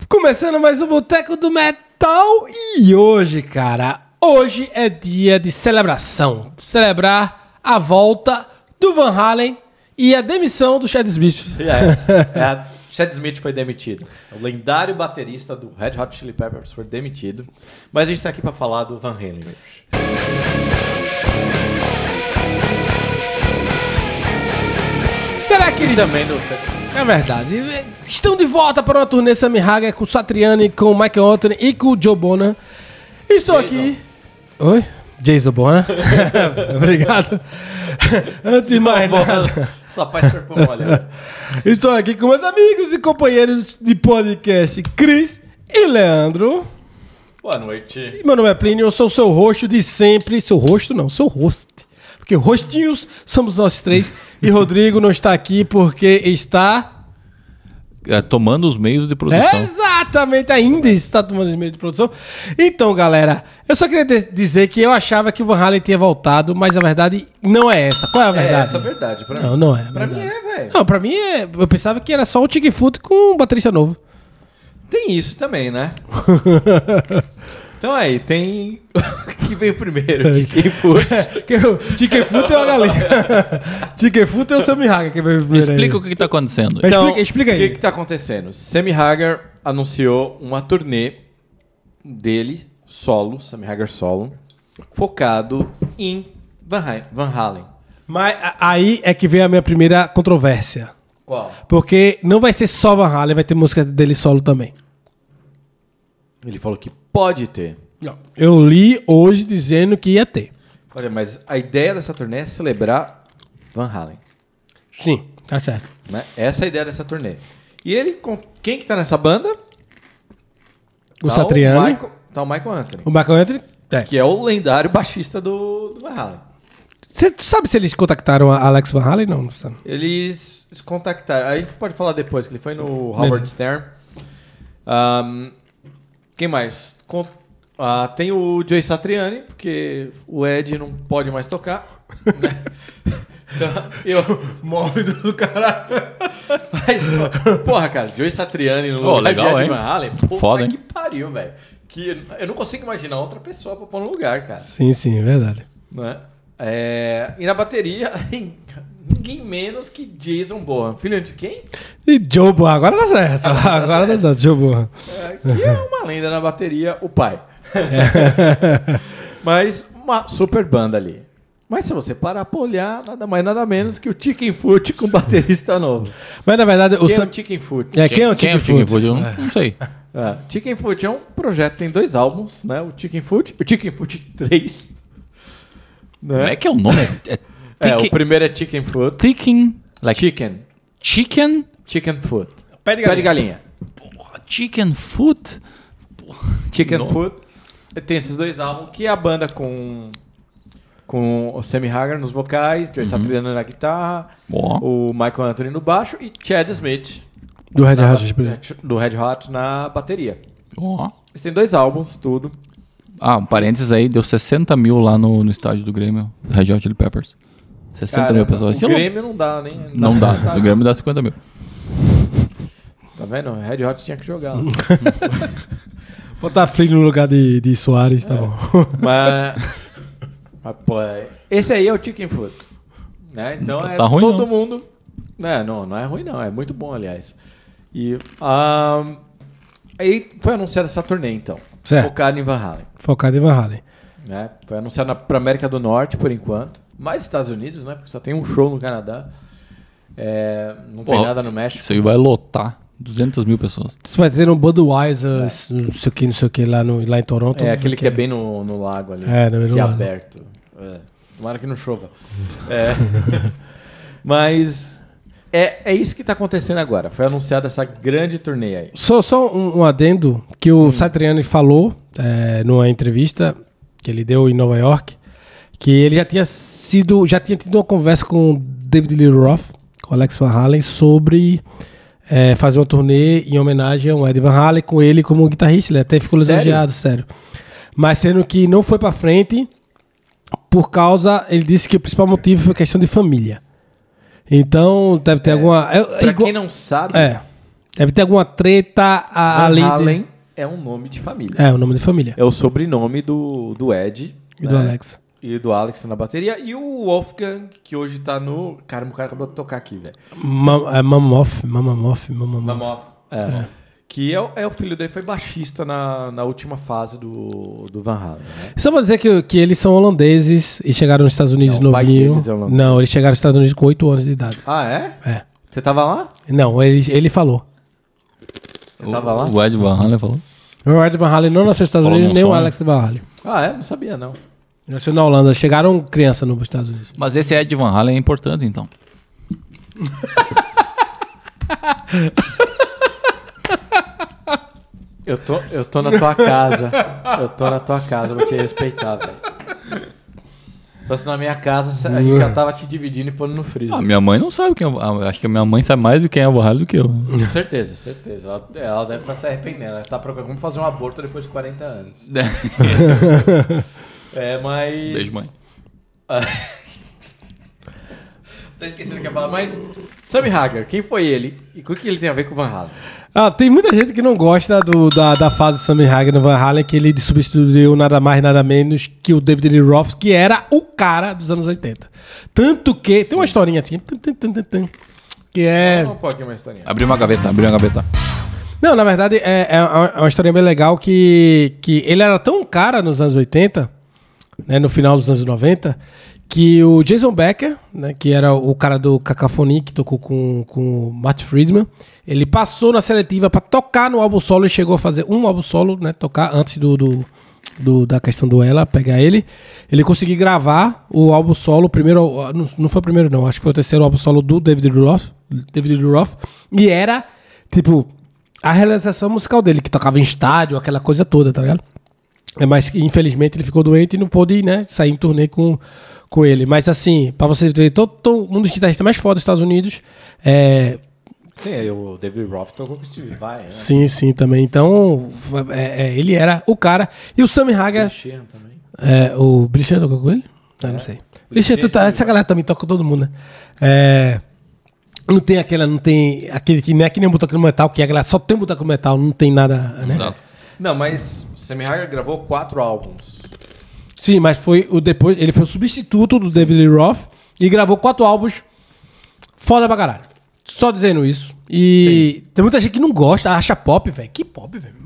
Começando mais um Boteco do Metal e hoje, cara, hoje é dia de celebração. De celebrar a volta do Van Halen e a demissão do Chad Smith. Chad Smith foi demitido. O lendário baterista do Red Hot Chili Peppers foi demitido. Mas a gente está aqui para falar do Van Halen hoje. Será que eles... também do Chad Smith. É verdade. Estão de volta para uma turnê Sammy Hagar com o Satriani, com o Michael Anthony e com o Joe Bonham. Estou aqui... Oi? Jason Bonham. Obrigado. Antes de mais nada... Só faz corpo mole. Estou aqui com meus amigos e companheiros de podcast, Cris e Leandro. Boa noite. Meu nome é Plínio, eu sou o seu host de sempre. Seu rosto não, seu host. Porque rostinhos somos nós três. E Rodrigo não está aqui porque está... tomando os meios de produção. Exatamente, ainda está tomando os meios de produção. Então, galera, eu só queria dizer que eu achava que o Van Halen tinha voltado, mas a verdade não é essa. Qual é a verdade? É essa a verdade pra mim. Não é. Pra mim é, velho. Não, pra mim é... Eu pensava que era só o Chicken Foot com um baterista novo. Tem isso também, né? Então aí, tem... que veio primeiro? Chicken Foot. Chicken Foot é uma galinha. Chicken Foot é o Sammy Hagar que veio primeiro. Explica o que está acontecendo. Então, explica aí. O que tá acontecendo? Sammy Hagar anunciou uma turnê dele, solo, Sammy Hagar solo, focado em Van Halen. Mas aí é que vem a minha primeira controvérsia. Qual? Porque não vai ser só Van Halen, vai ter música dele solo também. Ele falou que pode ter. Não. Eu li hoje dizendo que ia ter. Olha, mas a ideia dessa turnê é celebrar Van Halen. Sim, tá certo. Né? Essa é a ideia dessa turnê. E ele, quem que tá nessa banda? O Satriani. Tá o Michael Anthony. O Michael Anthony. É. Que é o lendário baixista do Van Halen. Você sabe se eles contactaram a Alex Van Halen? Não sabe. Eles contactaram. A gente pode falar depois, que ele foi no Howard Stern. Quem mais? Tem o Joe Satriani, porque o Ed não pode mais tocar. Né? Então, Mole do caralho. Mas, porra, cara, Joe Satriani no lugar legal, de Ed hein? Van Halen. Puta Foda, que hein? pariu, velho. Que eu não consigo imaginar outra pessoa pra pôr no lugar, cara. Sim, é verdade. Né? E na bateria, ninguém menos que Jason Bonham. Filho de quem? E Joe Bonham, agora tá certo. Agora tá certo, Joe Bonham. Que é uma lenda na bateria, o pai. Mas uma super banda ali. Mas se você parar pra olhar, nada mais nada menos que o Chicken Foot com baterista novo. Mas na verdade, Quem é o Chicken Foot? quem é o Chicken Foot? Eu não sei. Chicken Foot é um projeto, tem 2 álbuns, né? O Chicken Foot 3. Né? Como é que é o nome? O primeiro é Chicken Foot. Chicken. Like Chicken chicken? Foot. Pé de galinha. Porra, chicken foot? Chicken Não. Foot. Tem esses 2 álbuns, que é a banda com o Sammy Hagar nos vocais, Joe Satriani na guitarra, o Michael Anthony no baixo e Chad Smith Do Red Hot. Na bateria. Ó. Eles têm 2 álbuns, tudo. Um parênteses aí, deu 60 mil lá no estádio do Grêmio, Red Hot Chili Peppers. 60 mil pessoas. O Grêmio não dá, nem... Não dá, o Grêmio dá 50 mil. Tá vendo? O Red Hot tinha que jogar lá. Botar Flynn no lugar de Soares, tá bom. Mas, pô, esse aí é o Chicken Foot. Né? Então Tá ruim, todo não. mundo... Não é ruim não, é muito bom, aliás. E aí foi anunciada essa turnê, então. Certo. Focado em Van Halen. Focado em Van Halen. Né? Foi anunciado pra América do Norte, por enquanto. Mais Estados Unidos, né? Porque só tem um show no Canadá. Não tem nada no México. Isso aí vai lotar 200 mil pessoas. Você vai ter um Budweiser, não sei o que, lá em Toronto. É aquele que é bem no lago ali. No meio do que é lago. aberto. Tomara que não chova. Mas é isso que tá acontecendo agora. Foi anunciada essa grande turnê aí. Só um adendo que o Satriani falou numa entrevista que ele deu em Nova York, que ele já tinha tido uma conversa com o David Lee Roth, com o Alex Van Halen, sobre fazer uma turnê em homenagem ao Ed Van Halen com ele como guitarrista. Ele até ficou elogiado, sério. Mas sendo que não foi pra frente por causa... Ele disse que o principal motivo foi questão de família. Então, deve ter alguma... Pra quem não sabe... Deve ter alguma treta ali. Van Halen é um nome de família. É, o nome de família. É o sobrenome do Ed. E do Alex. E do Alex na bateria. E o Wolfgang, que hoje tá no... Cara, o cara acabou de tocar aqui, velho. Mamoff. Mamoff. Que é o filho dele, foi baixista na última fase do Van Halen. Né? Só pra dizer que eles são holandeses e chegaram nos Estados Unidos Não, o pai novinho. deles é holandês. Não, eles chegaram nos Estados Unidos com 8 anos de idade. Ah, é? É. Você tava lá? Não, ele falou. Você tava lá? O Ed Van Halen falou. O Ed Van Halen não nasceu nos Estados Falou Unidos, num nem o sonho. Alex Van Halen. Ah, é? Não sabia, não. Nasceu na Holanda. Chegaram criança nos Estados Unidos. Mas esse Ed Van Halen é importante, então. Eu tô na tua casa. Eu tô na tua casa, vou te respeitar, velho. Se fosse na minha casa, a gente já tava te dividindo e pondo no freezer. A minha mãe não sabe quem é. Acho que a minha mãe sabe mais de quem é o Van Halen do que eu. Certeza. Ela deve estar se arrependendo. Ela tá procurando como fazer um aborto depois de 40 anos. Mas... Beijo, mãe. Tá esquecendo o que eu ia falar, mas... Sammy Hagar, quem foi ele? E o que ele tem a ver com o Van Halen? Tem muita gente que não gosta da fase Sammy Hagar no Van Halen, que ele substituiu nada mais, nada menos que o David Lee Roth, que era o cara dos anos 80. Tanto que... Tem uma historinha assim... Que é... Um pouquinho uma historinha. Abriu uma gaveta. Não, na verdade, é uma historinha bem legal que ele era tão cara nos anos 80, né, no final dos anos 90, que o Jason Becker, né, que era o cara do Cacophony, que tocou com o Matt Friedman, ele passou na seletiva para tocar no álbum solo e chegou a fazer um álbum solo, né, tocar antes da questão do Ella, pegar ele. Ele conseguiu gravar o álbum solo, primeiro, não foi o primeiro não, acho que foi o terceiro álbum solo do David Lee Roth, e era, tipo, a realização musical dele, que tocava em estádio, aquela coisa toda, tá ligado? Mas infelizmente ele ficou doente e não pôde, né, sair em turnê com ele. Mas assim, pra você ver, todo um dos guitarristas mais foda dos Estados Unidos. Sim, o David Roth tocou com o Steve Vai, né? Sim, também. Então, ele era o cara. E o Sammy Hagar. Sheehan também. O Billy Sheehan tocou com ele? Não sei. Billy Sheehan, essa galera também toca com todo mundo, né? Não tem aquele que não é que nem o Boteco do Metal, que a galera só tem Boteco do Metal, não tem nada, né? Não, mas Sammy Hagar gravou 4 álbuns. Sim, mas depois ele foi o substituto do David Lee Roth e gravou 4 álbuns foda pra caralho. Só dizendo isso. E tem muita gente que não gosta, acha pop, velho. Que pop, velho?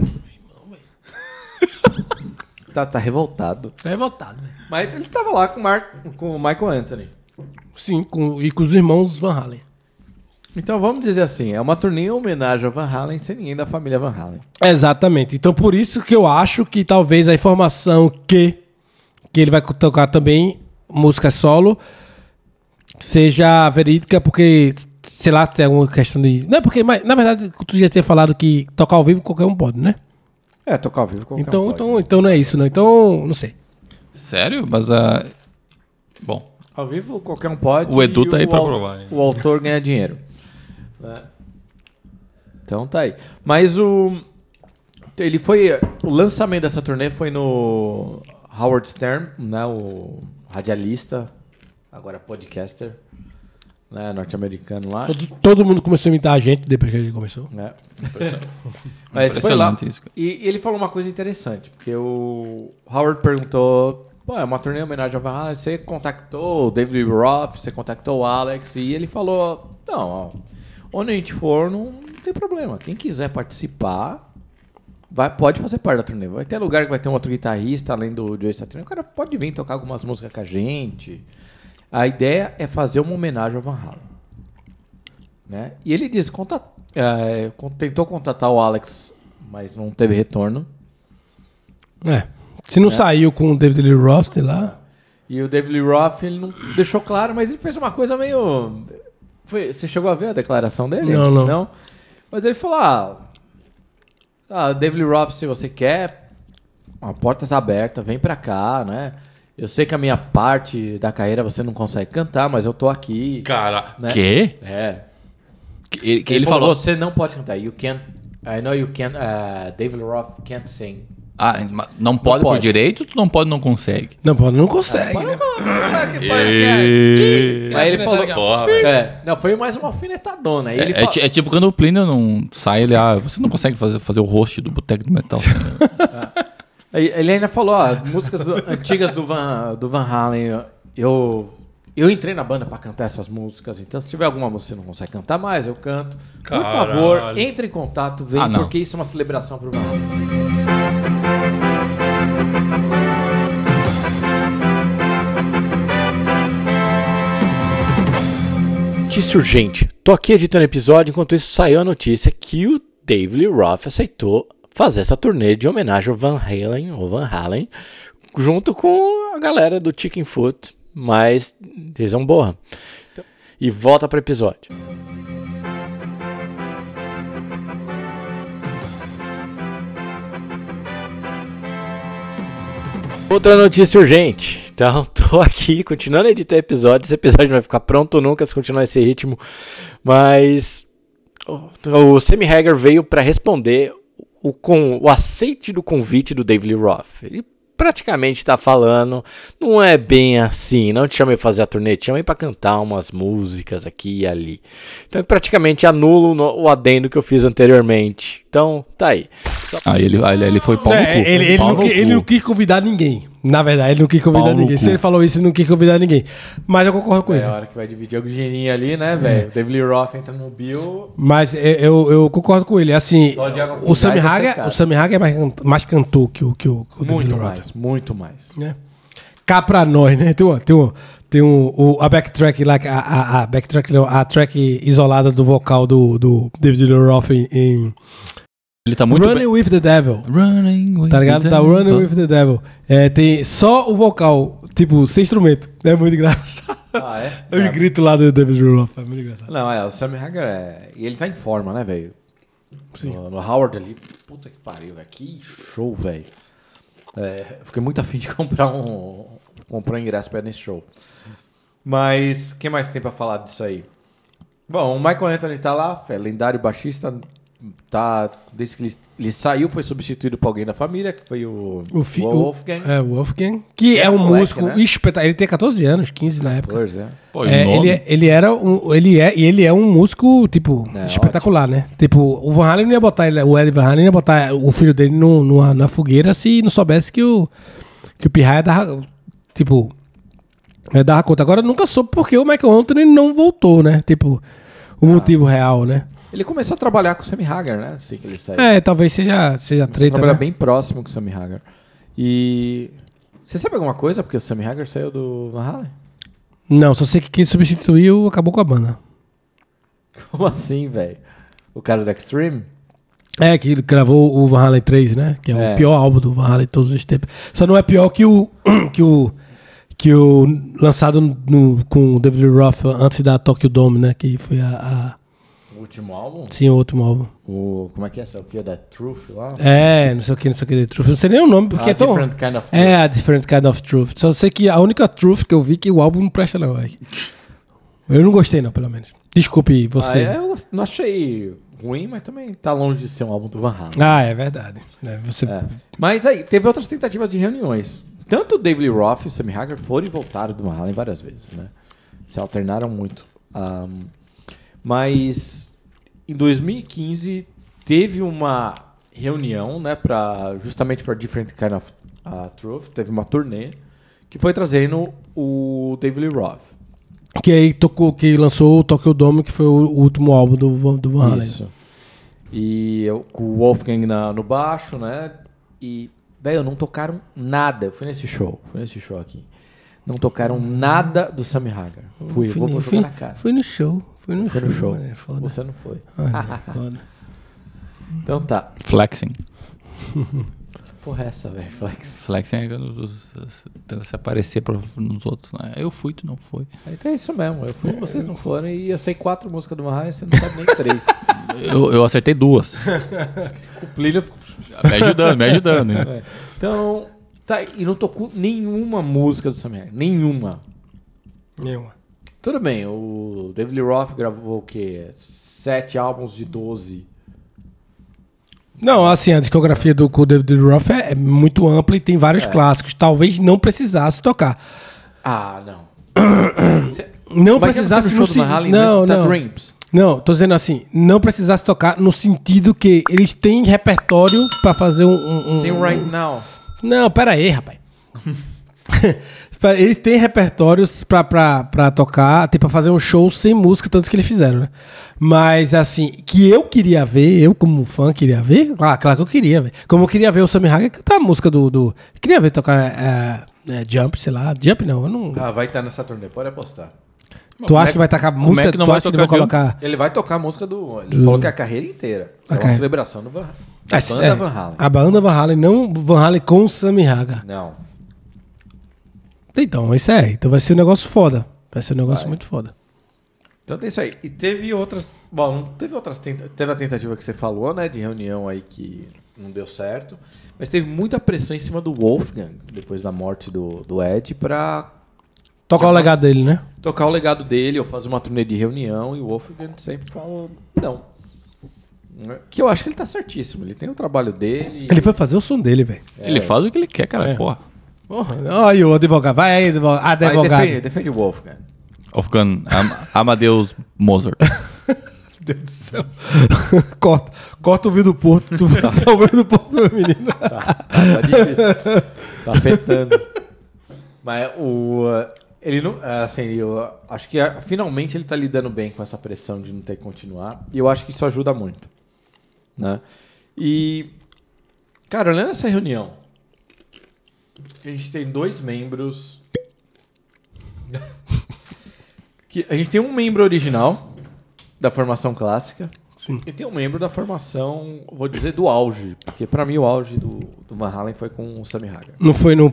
Tá revoltado. Tá revoltado, velho. Mas ele tava lá com o Michael Anthony. Sim, e com os irmãos Van Halen. Então vamos dizer assim, é uma turnê em homenagem ao Van Halen sem ninguém da família Van Halen. Exatamente. Então por isso que eu acho que talvez a informação que ele vai tocar também música solo seja verídica, porque, sei lá, tem alguma questão de... Não é porque, mas, na verdade, tu já tinha falado que tocar ao vivo qualquer um pode, né? Tocar ao vivo qualquer um pode. Então não é isso, não. Então, não sei. Sério? Mas bom. Ao vivo qualquer um pode. O Edu tá aí pra provar. O autor ganha dinheiro. Então tá aí. Mas o lançamento dessa turnê foi no Howard Stern, né, o radialista, agora podcaster, né, norte-americano lá. Todo mundo começou a imitar a gente depois que a gente começou. Mas foi lá. Isso, cara. E ele falou uma coisa interessante, porque o Howard perguntou, é uma turnê em homenagem ao Van Halen, você contactou o David Roth, você contactou o Alex, e ele falou, não, onde a gente for, não tem problema. Quem quiser participar, pode fazer parte da turnê. Vai ter lugar que vai ter um outro guitarrista, além do Joe Satriani. O cara pode vir tocar algumas músicas com a gente. A ideia é fazer uma homenagem ao Van Halen. Né? E ele disse, tentou contatar o Alex, mas não teve retorno. Se não saiu com o David Lee Roth, sei lá. E o David Lee Roth, ele não deixou claro, mas ele fez uma coisa meio... Você chegou a ver a declaração dele? Não. Mas ele falou, David Lee Roth, se você quer, a porta está aberta, vem pra cá, né? Eu sei que a minha parte da carreira você não consegue cantar, mas eu tô aqui. Cara, né? Quê? Ele falou, você não pode cantar. You can't, I know you can't, David Lee Roth can't sing. Não pode por pode. direito, tu não pode, não consegue. Não, pô, não consegue, né? Aí ele falou, Porra, velho. não, foi mais uma alfinetadona. Aí ele É tipo quando o Plínio não sai, você não consegue fazer o host do Boteco do Metal. Ele ainda falou, músicas antigas do Van Halen, eu entrei na banda pra cantar essas músicas, então se tiver alguma música que você não consegue cantar mais, eu canto. Por favor, entre em contato, vem, porque isso é uma celebração pro Van Halen. Notícia urgente. Tô aqui editando episódio, enquanto isso saiu a notícia que o David Lee Roth aceitou fazer essa turnê de homenagem ao Van Halen, junto com a galera do Chicken Foot, mas eles são borra. E volta para o episódio. Outra notícia urgente. Então, tô aqui continuando a editar episódio. Esse episódio não vai ficar pronto nunca se continuar esse ritmo. Mas o Sammy Hagar veio para responder o aceite do convite do David Lee Roth. Ele praticamente está falando, não é bem assim, não te chamei para fazer a turnê, te chamei para cantar umas músicas aqui e ali. Então praticamente anulo o adendo que eu fiz anteriormente. Então, tá aí. Ele foi pau no cu. Ele não quis convidar ninguém. Na verdade, ele não quis convidar ninguém. Se ele falou isso, ele não quis convidar ninguém. Mas eu concordo com ele. É a hora que vai dividir o dinheirinho ali, né, velho? David Lee Roth entra no Bill. Mas eu concordo com ele. Assim, Só de água com o Sammy gás Hagar, secado. o Sammy Hagar é mais cantor que o David Lee Roth. Muito mais. Né? Cá pra nós, né? Tem a backtrack lá, a backtrack não, a track isolada do vocal do David Lee Roth em Ele tá muito Running with the Devil. Running with Tá ligado? the Tá devil. Running with the Devil. Tem só o vocal, tipo, sem instrumento. É muito engraçado. Ah, é? Eu grito lá do David Lee Roth. É muito engraçado. Não, o Sammy Hagar e ele tá em forma, né, velho? No Howard ali, puta que pariu, velho. Que show, velho. Fiquei muito afim de comprar um ingresso pra ir nesse show. Mas, o que mais tem pra falar disso aí? Bom, o Michael Anthony tá lá, lendário baixista. Desde que ele saiu, foi substituído por alguém da família, que foi o Wolfgang. O Wolfgang. Que é um moleque, músico né? espetacular. Ele tem 14 anos, 15 na época. Pois é. Pô, e o nome? Ele é um músico, tipo, espetacular, né? Tipo, o Van Halen não ia botar o Ed Van Halen não ia botar o filho dele na fogueira se não soubesse que o Pirraia dava, tipo, dava conta. Agora, eu nunca soube porque o Michael Anthony não voltou, né? Tipo, o motivo real, né? Ele começou a trabalhar com o Sammy Hagar, né? Assim que ele saiu. Talvez seja treta, Trabalhar né? bem próximo com o Sammy Hagar. E você sabe alguma coisa porque o Sammy Hagar saiu do Van Halen? Não, só sei que quem substituiu acabou com a banda. Como assim, velho? O cara do Extreme? Que ele gravou o Van Halen 3, né? Que é o pior álbum do Van Halen de todos os tempos. Só não é pior que o lançado com o David Lee Roth antes da Tokyo Dome, né? Que foi O último álbum? Sim, o último álbum. Como é que é essa? O que é da Truth lá? Não sei o que, The Truth. Não sei nem o nome, porque é tão... Different Kind of Truth. A Different Kind of Truth. Só sei que a única Truth que eu vi que o álbum não presta não, velho. Eu não gostei não, pelo menos. Desculpe você. Eu não achei ruim, mas também tá longe de ser um álbum do Van Halen. É verdade. Mas aí, teve outras tentativas de reuniões. Tanto o David Lee Roth e o Sammy Hagar foram e voltaram do Van Halen várias vezes, né? Se alternaram muito. Mas em 2015 teve uma reunião, né, justamente para Different Kind of Truth, teve uma turnê que foi trazendo o David Lee Roth. Que aí que lançou o Tokyo Dome, que foi o último álbum do Van Halen. Isso. E com o Wolfgang no baixo, né? E, velho, não tocaram nada. Eu fui nesse show aqui. Não tocaram nada do Sammy Hagar. Vou jogar na cara. Fui no show. Foi no show. É foda. Você não foi. Foda. Então tá. Flexing. Que porra é essa, velho? Flexing é tenta se aparecer nos outros. Né? Eu fui, tu não foi. Então é isso mesmo. Eu fui, vocês não foram. E eu sei 4 músicas do Mahai, você não sabe nem 3. Eu acertei 2. O Plínio ficou... Me ajudando. Né? Então, tá. E não tocou nenhuma música do Sammy Hagar. Nenhuma. Tudo bem, o David Lee Roth gravou o quê? 7 álbuns de 12. Não, assim, a discografia do David Lee Roth é muito ampla e tem vários clássicos. Talvez não precisasse tocar. Ah, não. Não Mas precisasse no show do Van Halen, não, The não. Dreams. Não, tô dizendo assim, não precisasse tocar no sentido que eles têm repertório pra fazer Sim, Right Now. Não, pera aí, rapaz. Eles têm repertórios pra tocar, tipo, pra fazer um show sem música, tanto que eles fizeram, né? Mas, assim, que eu queria ver, eu como fã queria ver, claro que eu queria ver. Como eu queria ver o Sammy Hagar cantar a música do queria ver tocar Jump, sei lá. Jump não, eu não... Ah, vai estar nessa turnê, pode apostar. Tu acha que vai tocar música? é que não Tu vai acha que vai tocar colocar... Ele vai tocar a música do... Ele falou que é a carreira inteira. É uma celebração do da banda Van Halen. A banda Van Halen, não Van Halen com o Sammy Hagar. Não. Então, isso é. Então vai ser um negócio foda. Vai ser um negócio muito foda. Então tem isso aí. E teve outras... Bom, teve a tentativa que você falou, né? De reunião aí que não deu certo. Mas teve muita pressão em cima do Wolfgang, depois da morte do Ed, pra... Tocar o legado dele, né? Tocar o legado dele, ou fazer uma turnê de reunião. E o Wolfgang sempre falou não. Que eu acho que ele tá certíssimo. Ele tem o trabalho dele. Ele foi fazer o som dele, velho. Ele faz o que ele quer, cara. Porra. Olha o advogado. Vai aí, advogado. Vai, defende o Wolfgang. Wolfgang Amadeus Mozart. Meu Deus do céu. Corta o vídeo do Porto. Tu tá ouvindo o Porto, meu menino. Tá difícil. Tá afetando. Mas ele não. Assim, eu acho que finalmente ele tá lidando bem com essa pressão de não ter que continuar. E eu acho que isso ajuda muito. Né? E. Cara, olhando essa reunião, a gente tem 2 membros. A gente tem um membro original da formação clássica. Sim. E tem um membro da formação, vou dizer, do auge. Porque pra mim o auge do Van Halen foi com o Sammy Hagar. Não foi na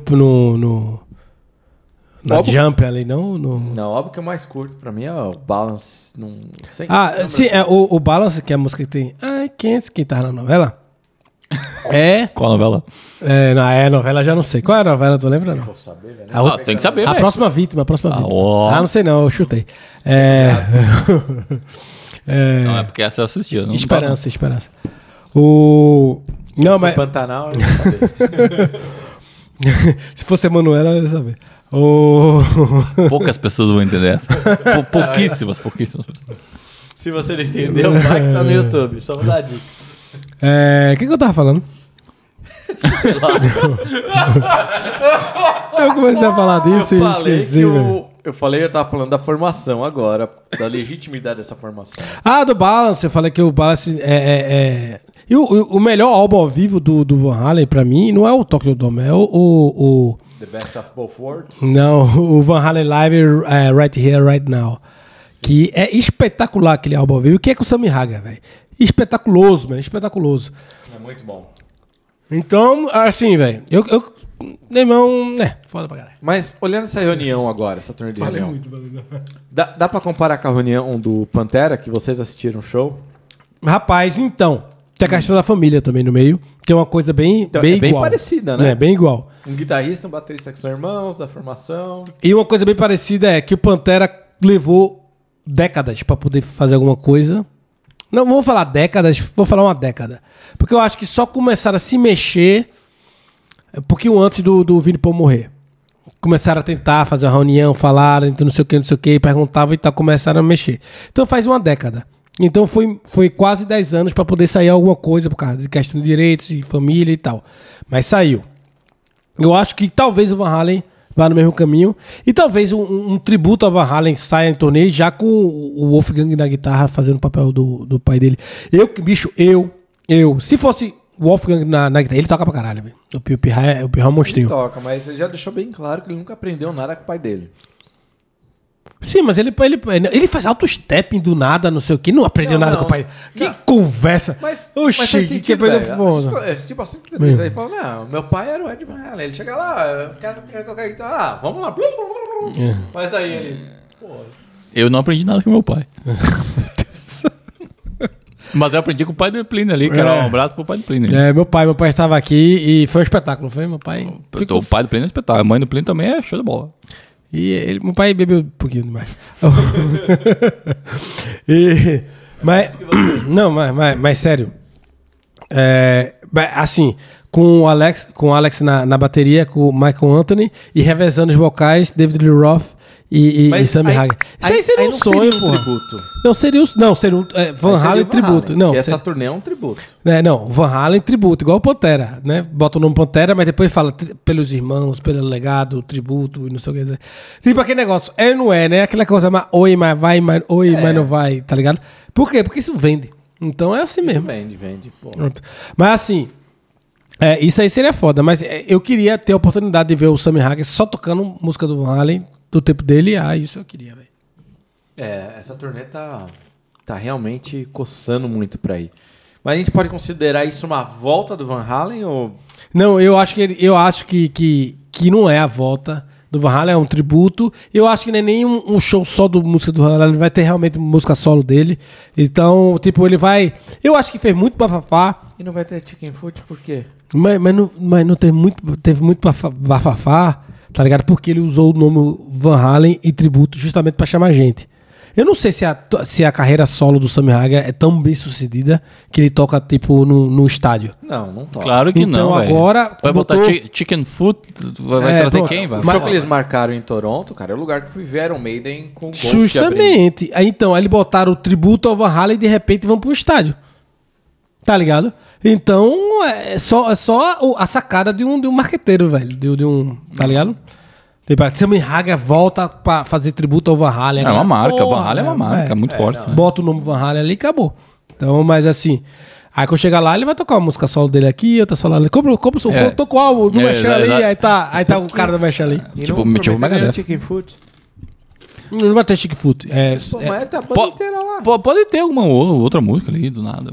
Jump ali, não? Não, óbvio que o mais curto pra mim é o Balance. Sim, o Balance, que é a música que tem. Ai, quem tá na novela? Qual a novela? A novela já não sei. Qual é a novela? Tu lembra? Não. Vou saber, né? Tem que saber, A velho. próxima vítima. Não sei não, eu chutei. Não, é porque essa eu assistia. Não Esperança. Não, mas... Pantanal, eu não saber. Se fosse a Manuela, eu ia saber. Poucas pessoas vão entender essa. Pouquíssimas pessoas. Se você não entendeu, vai que tá no YouTube. Só vou dar a dica. O que eu tava falando? Eu comecei a falar disso e esqueci, velho. Eu tava falando da formação agora, da legitimidade dessa formação. Do Balance, eu falei que o Balance E o melhor álbum ao vivo do Van Halen, pra mim, não é o Tokyo Dome, é o The Best of Both Worlds? Não, o Van Halen Live Right Here, Right Now. Sim. Que é espetacular aquele álbum ao vivo. O que é com o Sammy Hagar, velho? Espetaculoso, mano, espetaculoso. É muito bom. Então, assim, velho, meu irmão, foda pra caralho. Mas, olhando essa reunião agora, essa turnê de reunião, dá pra comparar com a reunião do Pantera, que vocês assistiram o show? Rapaz, então, tem a questão da família também no meio, que é uma coisa bem igual. Bem parecida, né? É, bem igual. Um guitarrista, um baterista que são irmãos, da formação. E uma coisa bem parecida é que o Pantera levou décadas pra poder fazer alguma coisa. Não vou falar décadas, vou falar uma década. Porque eu acho que só começaram a se mexer um pouquinho antes do Vini Paul morrer. Começaram a tentar fazer uma reunião, falaram, não sei o que, perguntavam e tal, começaram a mexer. Então faz uma década. Então foi quase 10 anos para poder sair alguma coisa por causa de questão de direitos, de família e tal. Mas saiu. Eu acho que talvez o Van Halen vá no mesmo caminho. E talvez um tributo ao Van Halen saia em torneio já com o Wolfgang na guitarra fazendo o papel do pai dele. Se fosse o Wolfgang na guitarra, ele toca pra caralho, velho. O Pirra é um monstrinho. Ele toca, mas ele já deixou bem claro que ele nunca aprendeu nada com o pai dele. Sim, mas ele faz auto-stepping do nada, não sei o que, não aprendeu nada com o pai. Que conversa. Mas oxi, que aprendeu foda. Tipo assim, ele fala, não, meu pai era o Ed Van Halen. Ele chega lá, eu quero aprender a tocar guitarra. Vamos lá. Mas aí ele... Eu não aprendi nada com meu pai. Mas eu aprendi com o pai do Plínio ali, que era um abraço pro pai do Plínio. Meu pai estava aqui e foi um espetáculo, foi? Meu pai... O pai do Plínio é um espetáculo. A mãe do Plínio também é show de bola. E meu pai bebeu um pouquinho demais. Mas sério, Assim, com o Alex na bateria, com o Michael Anthony, e revezando os vocais, David Lee Roth e Sammy Hagar. Isso aí seria um sonho, pô. Não, seria um Van Halen tributo. Não, essa turnê é um tributo. Não, Van Halen tributo, igual o Pantera, né? Bota o nome Pantera, mas depois fala pelos irmãos, pelo legado, tributo e não sei o que. Tipo aquele negócio, não é, né? Aquela coisa, mas oi, mas vai, mas oi, mas não vai, tá ligado? Por quê? Porque isso vende. Então é assim mesmo. Isso vende, pô. Mas assim, isso aí seria foda, mas eu queria ter a oportunidade de ver o Sammy Hagar só tocando música do Van Halen do tempo dele, isso eu queria, velho. Essa turnê tá realmente coçando muito pra ir. Mas a gente pode considerar isso uma volta do Van Halen ou... Não, eu acho que não é a volta do Van Halen, é um tributo. Eu acho que não é nem um show só do música do Van Halen, vai ter realmente música solo dele. Então, tipo, ele vai... Eu acho que fez muito bafafá. E não vai ter Chicken Foot por quê? Mas não teve muito bafafá, tá ligado? Porque ele usou o nome Van Halen e tributo justamente pra chamar gente. Eu não sei se a carreira solo do Sammy Hagar é tão bem sucedida que ele toca, tipo, no estádio. Não toca. Claro que então, não, agora... Vai botar Chicken Foot, vai trazer pronto. quem? Vai? O show que eles marcaram em Toronto, cara, é o lugar que fui ver Iron Maiden com Ghost Justamente. Aí eles botaram o tributo ao Van Halen e de repente vão pro estádio. Tá ligado? Então, é só a sacada de um marqueteiro, velho. Tá ligado? Sammy Hagar volta pra fazer tributo ao Van Halen. É uma marca, Van Halen é uma marca muito forte. Né? Bota o nome Van Halen ali e acabou. Então, mas assim... Aí quando chegar lá, ele vai tocar uma música solo dele aqui, outra solo ali. Tocou o álbum do Mesh ali, aí tá o cara do Mesh ali. Tipo, meteu uma galera. Chicken Foot. Não vai ter Chick Foot. Mas tá a banda inteira lá. Pode ter alguma outra música ali, do nada.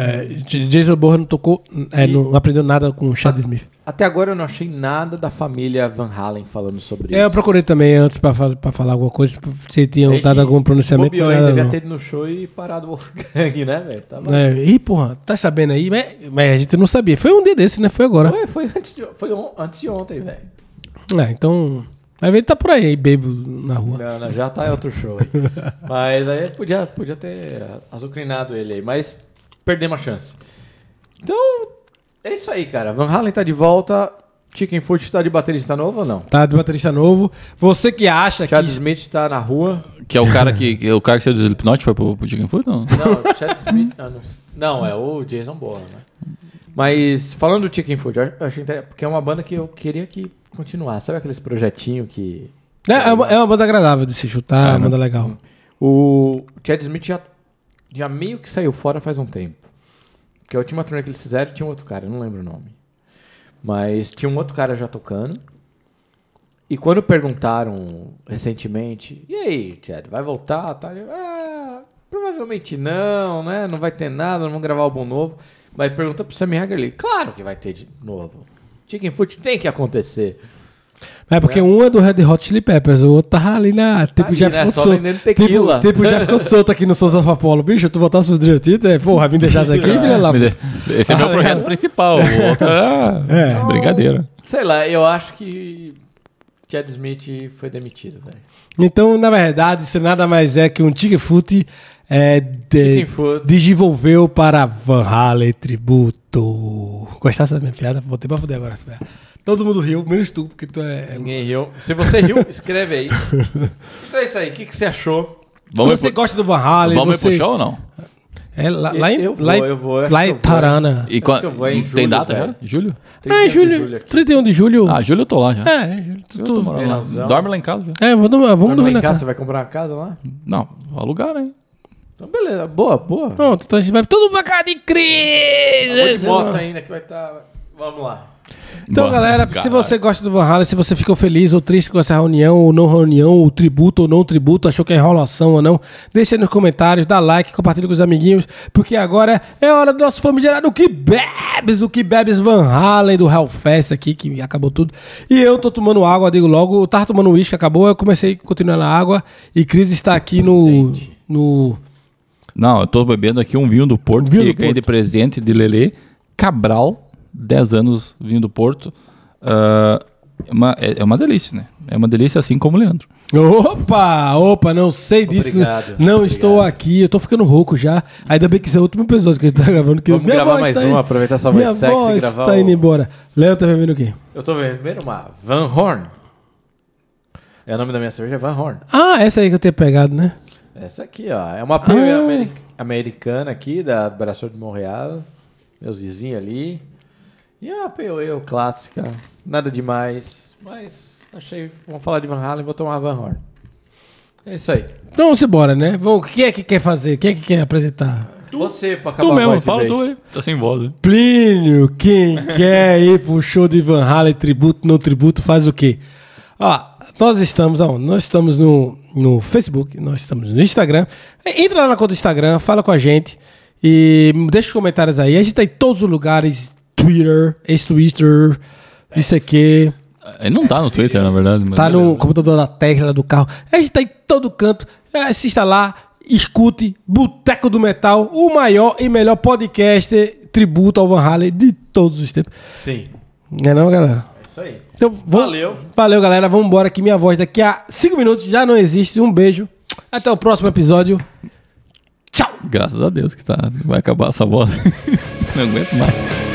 Jason Bourne não tocou, não aprendeu nada com o Chad Smith. Até agora eu não achei nada da família Van Halen falando sobre isso. Eu procurei também antes pra falar alguma coisa, se tinham dado algum pronunciamento. O Bobião devia ter ido no show e parado o Wolfgang, né, velho? Ih, porra, tá sabendo aí? Mas a gente não sabia. Foi um dia desse, né? Foi agora. Foi antes de ontem, velho. Então... Mas ele tá por aí, bebo na rua. Não, já tá em outro show aí. Mas aí podia ter azucrinado ele aí, mas perdemos a chance. Então, é isso aí, cara. Van Halen tá de volta. Chicken Foot tá de baterista novo ou não? Tá de baterista novo. Você que acha Chad que... Smith tá na rua. Que é o cara que saiu do Slipknot, foi pro Chicken Foot, não? Não, Chad Smith... Não, é o Jason Bourne, né? Mas, falando do Chicken Foot, eu achei interessante, porque é uma banda que eu queria que continuasse. Sabe aqueles projetinhos que... É uma banda agradável de se chutar, é uma banda legal. O Chad Smith já meio que saiu fora faz um tempo. Porque a última turnê que eles fizeram tinha um outro cara, eu não lembro o nome. Mas tinha um outro cara já tocando. E quando perguntaram recentemente, e aí, Chad, vai voltar? Tá? Provavelmente não, né? Não vai ter nada, não vamos gravar álbum novo. Mas pergunta pro Sammy Hagar ali, claro que vai ter de novo. Chicken Foot tem que acontecer. É porque um é do Red Hot Chili Peppers, o outro tava ali na... Tipo, já ficou solto. Tipo, já ficou solto aqui no Sons of Apollo. Bicho, tu voltasse os direitos, porra, me deixasse aqui, filha lá. Esse é o meu projeto principal. O outro era brincadeira. Sei lá, eu acho que Chad Smith foi demitido, velho. Então, na verdade, isso nada mais é que um Chicken Foot desenvolveu para Van Halen tributo. Gostasse da minha piada? Voltei pra fuder agora. Todo mundo riu, menos tu, porque tu é... Ninguém riu. Se você riu, escreve aí. Então é isso aí. O que você achou? Você gosta do Van Halen? Vamos ir pro show ou não? Eu vou. Lá em Tarana. E tem data já? Julho? Julho. 31 de julho. Julho eu tô lá já. Julho. Tu dorme lá em casa já. Vamos dormir na casa. Você vai comprar uma casa lá? Não, vou alugar, né? Então beleza, boa. Pronto, então a gente vai todo pra casa de crise. De moto ainda que vai estar... Vamos lá. Então, galera, se você gosta do Van Halen, se você ficou feliz ou triste com essa reunião, ou não reunião, ou tributo ou não tributo, achou que é enrolação ou não, deixa aí nos comentários, dá like, compartilha com os amiguinhos, porque agora é hora do nosso famigerado Que Bebes Van Halen do Hellfest aqui, que acabou tudo. E eu tô tomando água, digo logo, eu tava tomando uísque, acabou, eu comecei a continuar na água, e Cris está aqui no... Não, eu tô bebendo aqui um vinho do Porto, que ganhei de presente de Lelê Cabral, 10 anos vinho do Porto. É uma delícia, né? É uma delícia, assim como o Leandro. Opa, não sei disso. Obrigado, Não obrigado. Estou aqui, eu tô ficando rouco já. Ainda bem que esse é o último episódio que a gente tá gravando. Que Vamos minha gravar voz mais tá um, aí. aproveitar essa Minha voz sexy e voz gravar tá indo embora. Léo tá vendo o quê? Eu tô vendo uma Van Horn. É o nome da minha cerveja, Van Horn. Ah, essa aí que eu tinha pegado, né? Essa aqui, ó. É uma POE americana aqui, da Braçor de Montreal. Meus vizinhos ali. E é uma POE clássica. Nada demais. Mas achei... Vamos falar de Van Halen, vou tomar Van Horn. É isso aí. Então vamos embora, né? Quem é que quer fazer? Quem é que quer apresentar? Você, pra acabar Tu a mesmo, voz de fala vez. tu aí. Tá sem voz, né? Plínio, quem quer ir pro show de Van Halen, tributo, no tributo, faz o quê? Ó, nós estamos aonde? Nós estamos no Facebook, nós estamos no Instagram. Entra lá na conta do Instagram, fala com a gente e deixa os comentários aí. A gente tá em todos os lugares, Twitter, ex-Twitter, isso aqui. Ele não tá no Twitter, na verdade. Mas Tá no beleza. computador da Tesla, do carro. A gente tá em todo canto. Assista lá, escute Boteco do Metal, o maior e melhor podcast tributo ao Van Halen de todos os tempos. Sim. Não é não, galera? É isso aí. Então, Valeu. Valeu, galera. Vamos embora que minha voz daqui a 5 minutos já não existe. Um beijo. Até o próximo episódio. Tchau. Graças a Deus que tá. Vai acabar essa voz. Não aguento mais.